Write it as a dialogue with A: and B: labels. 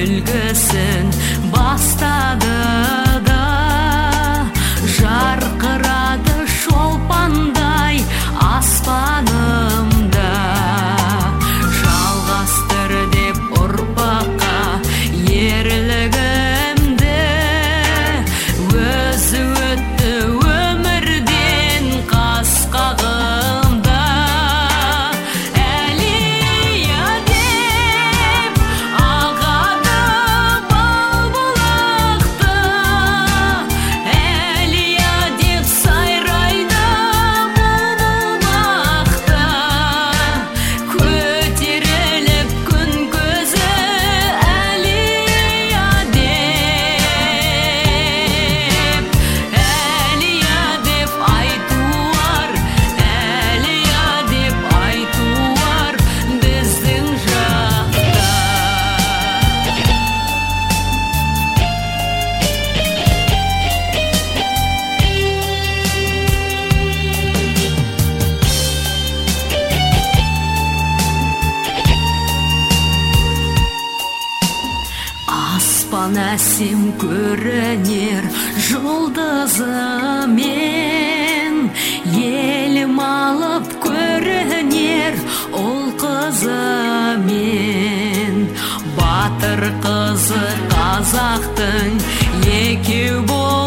A: үлгісін бастады да жарқырады шолпандай аспанымда жалғастыр деп ұрпаққа ерлігімді өзі өтті өмірден қас қағымда әлия деп ағады балбұлақты әлия деп сайрайды мұңлымақты көтеріліп күн көзі әлия деп айтуар біздің жақта аспан әсем көрінер жұлдызымен елім алып көрінер ұл қызымен батыр қызы қазақтың екеу бол